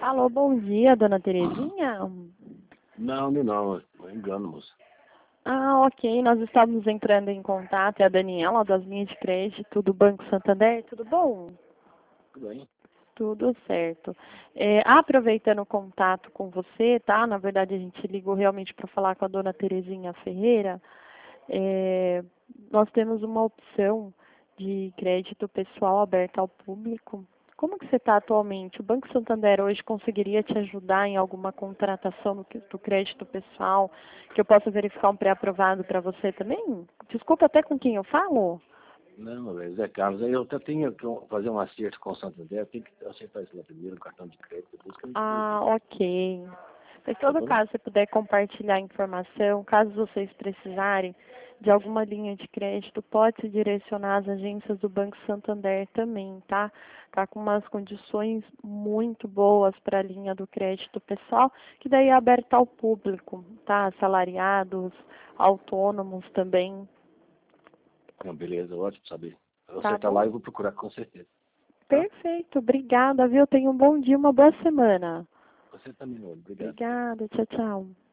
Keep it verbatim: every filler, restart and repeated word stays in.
Alô, bom dia, dona Terezinha. Não, não, não, não engano, moça. Ah, ok, nós estamos entrando em contato, é a Daniela, das linhas de crédito do Banco Santander, tudo bom? Tudo bem? Tudo certo. É, aproveitando o contato com você, tá? Na verdade, a gente ligou realmente para falar com a dona Terezinha Ferreira. É, nós temos uma opção de crédito pessoal aberta ao público. Como que você está atualmente? O Banco Santander hoje conseguiria te ajudar em alguma contratação do, do crédito pessoal, que eu possa verificar um pré-aprovado para você também? Desculpa, até com quem eu falo? Não, velho, Zé Carlos, aí eu até tenho que fazer um acerto com o Santander, tem que acertar isso lá primeiro, um cartão de crédito, depois que a gente vê Ah, isso. ok. Mas, em Tá todo bom? caso, se puder compartilhar a informação, caso vocês precisarem de alguma linha de crédito, pode se direcionar às agências do Banco Santander também, tá? Tá com umas condições muito boas para a linha do crédito pessoal, que daí é aberta ao público, tá? Assalariados, autônomos também, Não, beleza, ótimo saber. Eu vou tá acertar lá bom? e vou procurar com certeza. Tá? Perfeito, obrigada, viu? Tenha um bom dia, uma boa semana. Você também, olha. Obrigado. Obrigada, tchau, tchau.